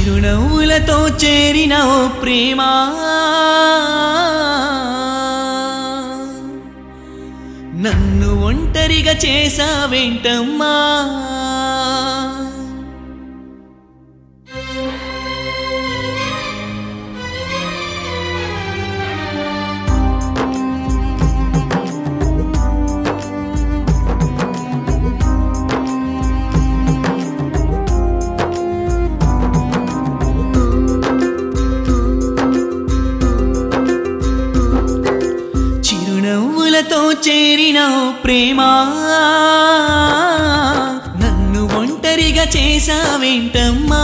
చిరునవ్వులతో చేరిన ఓ ప్రేమ నన్ను ఒంటరిగా చేసావేంటమ్మా చిరునవ్వులతో చేరిన ప్రేమ నన్ను ఒంటరిగా చేసావేంటమ్మా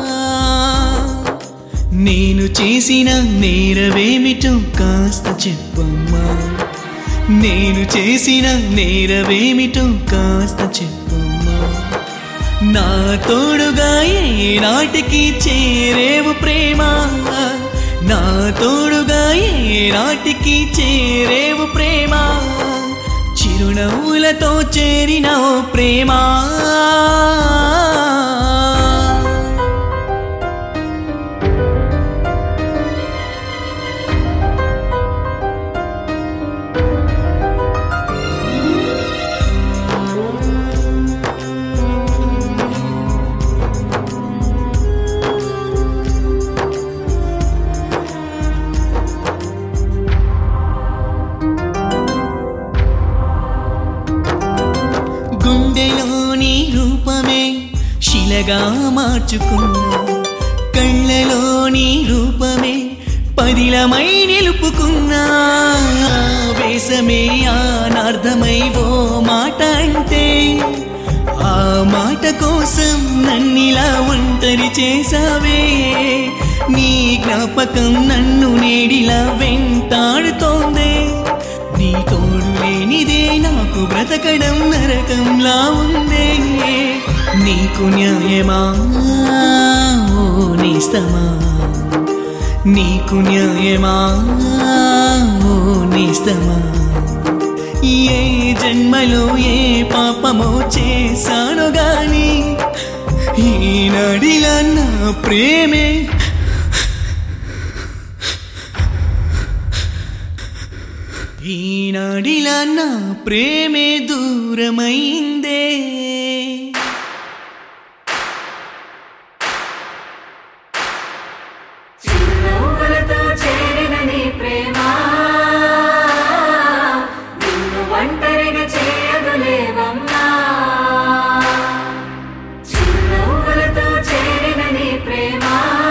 నేను చేసిన నేరవేమిటో కాస్త చెప్పమ్మా నేను చేసిన నేరవేమిటో కాస్త చెప్పమ్మా నా తోడుగా ఏనాటికి చేరేవు ప్రేమ నా తోడుగా ఏనాటికి చేరేవు ప్రేమ చిరునవ్వులతో చేరిన ఓ ప్రేమ గుండెలోని రూపమే శిలగా మార్చుకున్నా కళ్ళలోని రూపమే పదిలమై నిలుపుకున్నా వేసమే అనార్థమై ఓ మాట అంటే ఆ మాట కోసం నన్నిలా ఒంటరి చేసావే నీ జ్ఞాపకం నన్ను నేడిలా వెంటాడుతోందే నీ తోడు లేనిదే నాకు బ్రతకడం నరకంలా ఉందే నీకు న్యాయమా ఓ నేస్తమా నీకు న్యాయమా ఓ నేస్తమా ఏ జన్మలో ఏ పాపమో చేశాను గాని ఈనాడిలా నా ప్రేమే ఈనాడిలా నా ప్రేమే దూరమైందే చిరునవ్వులతో చేరిన నీ ప్రేమ నిన్ను ఒంటరిగా చేయదులేవమ్మా చిరునవ్వులతో చేరిన నీ ప్రేమ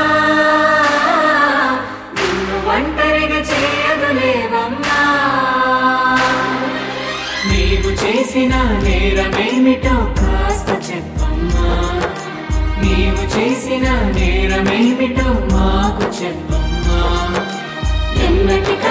నిన్ను ఒంటరిగా చేయదులేవమ్మా నీవు చేసిన నేరమేమిటో కాస్త చెప్పమ్మా నీవు చేసిన నేరమేమిటో మాకు చెప్పమ్మా ఎన్నటికా